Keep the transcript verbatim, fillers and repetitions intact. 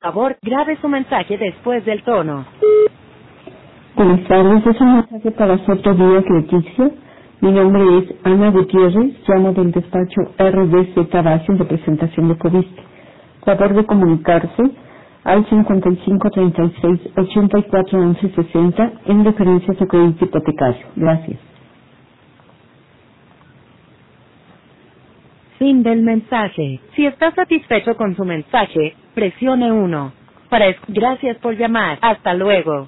Por favor, grabe su mensaje después del tono. Buenas tardes, es un mensaje para Soto Díaz Leticia. Mi nombre es Ana Gutiérrez, llamo del despacho R D Z Base en representación de Coviste. Favor de comunicarse al cincuenta y cinco treinta y seis ochenta y cuatro once sesenta en referencia a su crédito hipotecario. Gracias. Fin del mensaje. Si está satisfecho con su mensaje, presione uno. Para es- Gracias por llamar. Hasta luego.